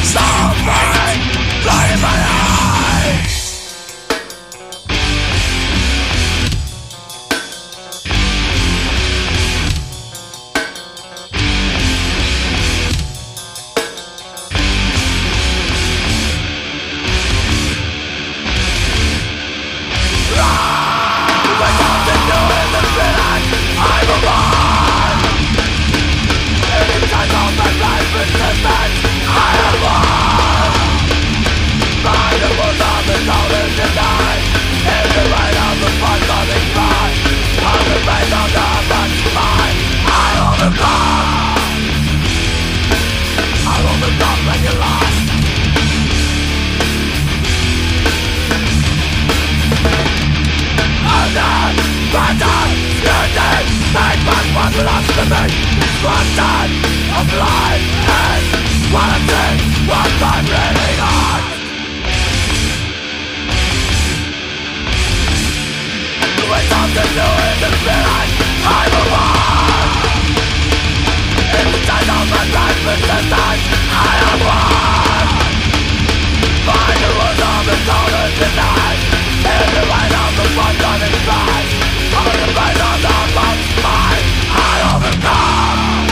Suffering, blood in my eyes. Belongs to me, one time of life and what I think, what I'm really on. With something new in the spirit, I move on. In the time of my life resistance, I am one. Find the words of the soul and denied. In the light of the one on its side, on the face of the box mine, I overcome.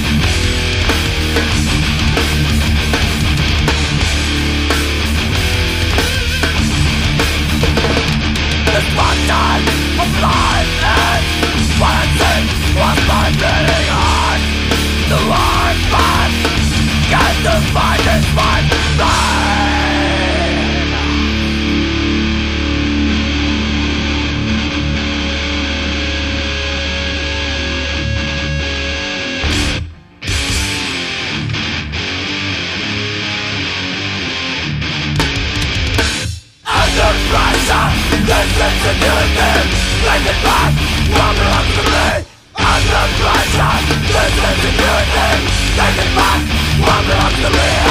This one time of life and what I think was my bleeding heart. The one path can define this my brain. Under pressure, this insecurity, take it back, what belongs to me. Under pressure, this insecurity, take it back, what belongs to me.